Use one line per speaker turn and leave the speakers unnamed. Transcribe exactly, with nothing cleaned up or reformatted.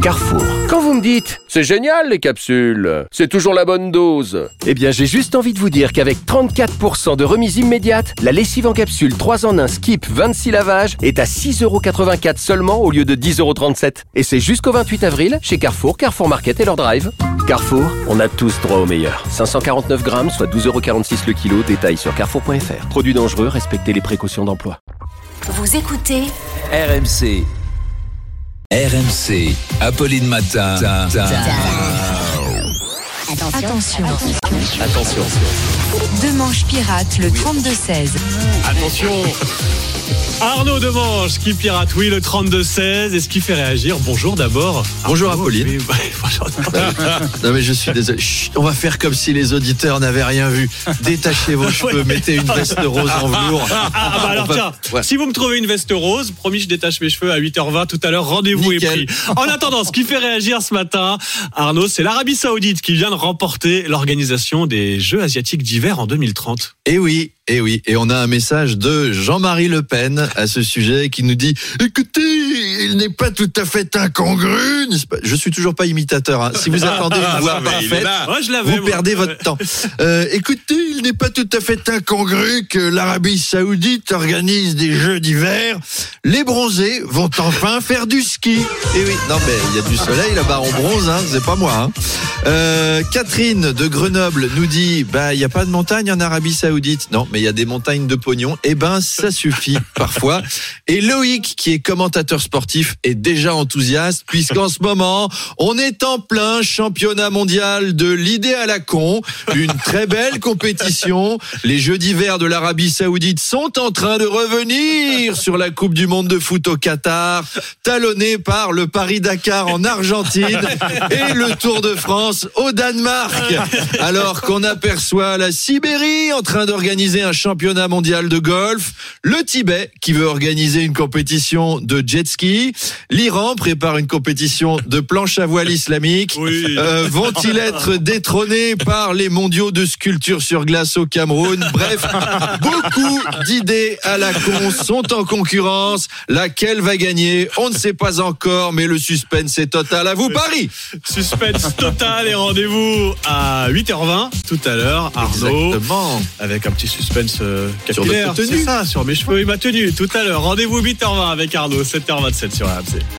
Carrefour. Quand vous me dites « C'est génial les capsules, c'est toujours la bonne dose », eh bien j'ai juste envie de vous dire qu'avec trente-quatre pour cent de remise immédiate, la lessive en capsule trois en un Skip vingt-six lavages est à six euros quatre-vingt-quatre seulement au lieu de dix euros trente-sept. Et c'est jusqu'au vingt-huit avril chez Carrefour, Carrefour Market et leur drive. Carrefour, on a tous droit au meilleur. cinq cent quarante-neuf grammes, soit douze euros quarante-six le kilo. Détail sur carrefour point f r. Produits dangereux, respectez les précautions d'emploi.
Vous écoutez
R M C. R M C. Apolline Matin.
Attention. Attention.
Attention.
Demanche pirate le trente-deux seize.
Attention. Arnaud Demanche qui pirate, oui, le trente-deux seize. Et ce qui fait réagir, bonjour d'abord.
Bonjour
Arnaud,
Apolline.
oui, ouais, bonjour.
Non mais je suis désolé. Chut, on va faire comme si les auditeurs n'avaient rien vu. Détachez vos cheveux, mettez une veste rose en velours.
Ah, ah bah alors
va...
tiens,
ouais.
Si vous me trouvez une veste rose, promis je détache mes cheveux à huit heures vingt tout à l'heure, rendez-vous est
Nickel.
pris. En attendant, ce qui fait réagir ce matin, Arnaud, c'est l'Arabie Saoudite qui vient de remporter l'organisation des Jeux Asiatiques d'hiver en deux mille trente.
Et oui, et oui, et on a un message de Jean-Marie Le Pen à ce sujet qui nous dit « Écoutez, il n'est pas tout à fait incongru, n'est-ce pas ?» Je suis toujours pas imitateur, hein. Si vous attendez une voix parfaite,
Ouais, je l'avais,
vous
moi.
perdez votre temps. Euh, écoutez, il n'est pas tout à fait incongru que l'Arabie Saoudite organise des Jeux d'hiver. Les bronzés vont enfin faire du ski. Et oui, non mais il y a du soleil là-bas, on bronze, hein, c'est pas moi. Hein. Euh, Catherine de Grenoble nous dit bah il y a pas de montagne en Arabie Saoudite. Non, mais il y a des montagnes de pognon. Eh ben ça suffit parfois. Et Loïc, qui est commentateur sportif, est déjà enthousiaste puisqu'en ce moment on est en plein championnat mondial de l'idée à la con, une très belle compétition. Les Jeux d'hiver de l'Arabie Saoudite sont en train de revenir sur la Coupe du Monde de foot au Qatar, talonné par le Paris-Dakar en Argentine et le Tour de France au Danemark. Alors qu'on aperçoit la Sibérie en train d'organiser un championnat mondial de golf, le Tibet qui veut organiser une compétition de jet ski, l'Iran prépare une compétition de planche à voile islamique.
Oui.
Euh, vont-ils être détrônés par les mondiaux de sculpture sur glace au Cameroun? Bref, beaucoup d'idées à la con sont en concurrence. Laquelle va gagner? On ne sait pas encore, mais le suspense est total. À vous, Paris!
Suspense total et rendez-vous à huit heures vingt tout à l'heure, Arnaud.
Exactement.
Avec un petit suspense euh,
Sur
capillaire.
votre tenue.
C'est ça, sur mes cheveux et ma tenue. Tout à l'heure, rendez-vous huit heures vingt avec Arnaud, sept heures vingt-sept sur R M C.